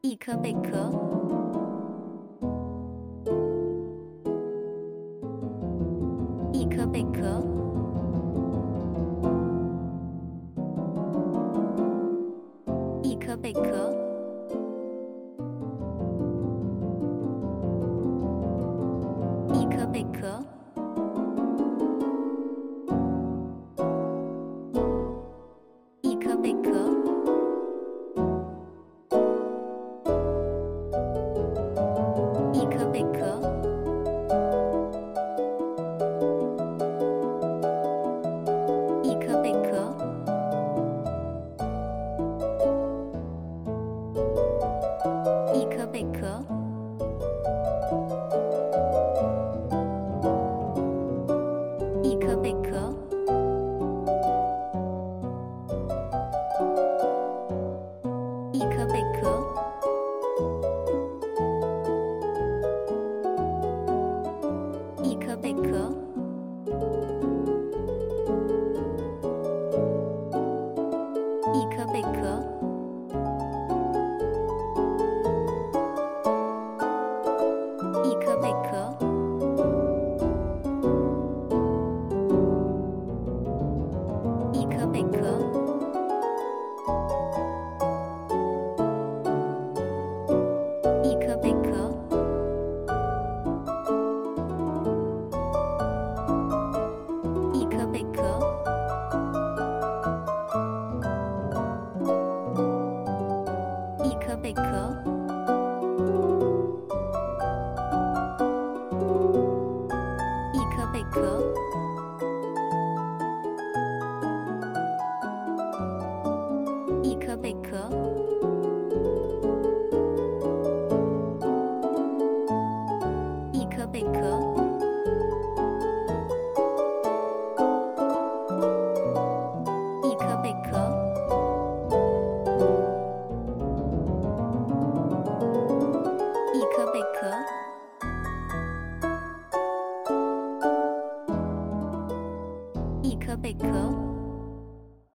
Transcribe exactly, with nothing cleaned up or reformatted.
一颗贝壳，一颗贝壳，一颗贝壳，一颗贝壳，一颗贝壳。一颗贝壳，一颗贝壳，一颗贝壳，一颗贝壳，一颗贝壳。一颗贝壳，一颗贝壳，一颗贝壳，一颗贝壳，一颗贝壳。一颗贝壳，一颗贝壳，一颗贝壳，一颗贝壳，一颗贝壳。